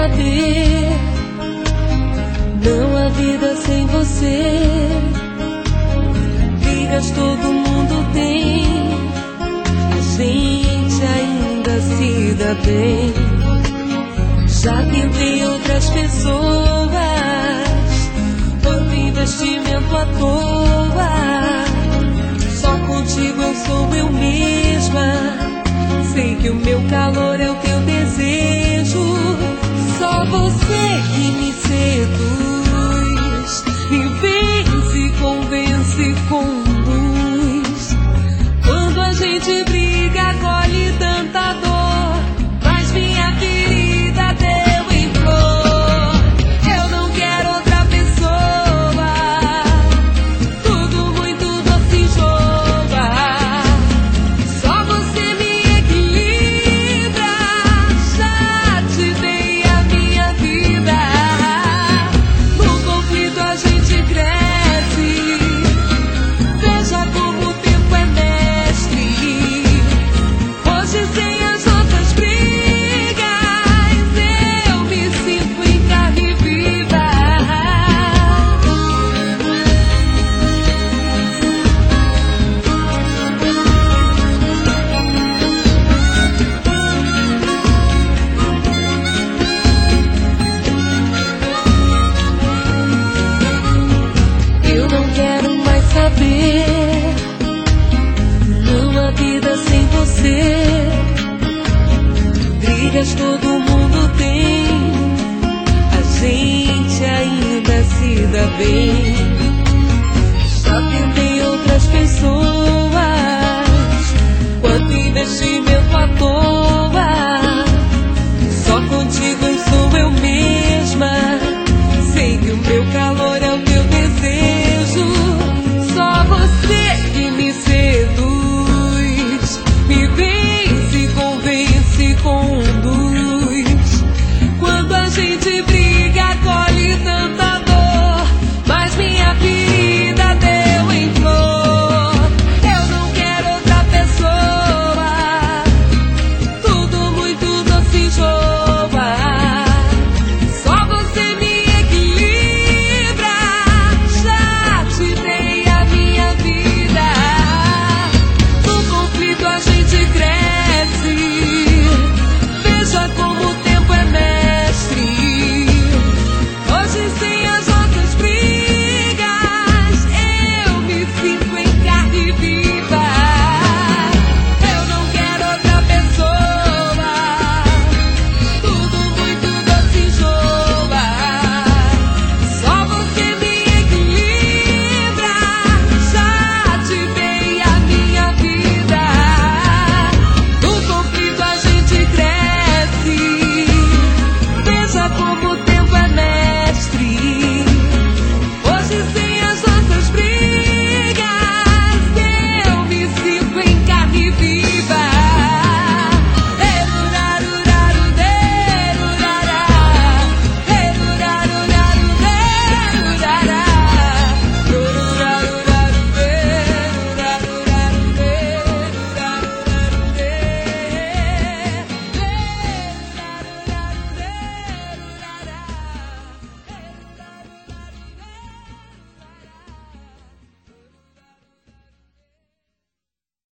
saber. Não há vida sem você. Brigas todo mundo tem, a gente ainda se dá bem. Já tentei outras pessoas, quanto investimento à toa. Só contigo eu sou eu mesma. Sei que o meu calor é o teu desejo. Só você que me seduz, me vence, convence com luz. Quando a gente briga, acolhe tanta dor, mas minha ferida deu em flor. Eu não quero outra pessoa, tudo muito doce enjoa. Só você me equilibra, já te dei a minha vida. No conflito a gente cresce, veja como o tempo é mestre. Hoje sem as nossas brigas, eu me sinto em carne viva. Eu não quero mais saber, não há vida sem você. Brigas todo mundo tem, a gente ainda se dá bem. Já tentei outras pessoas, quanto investimento à toa.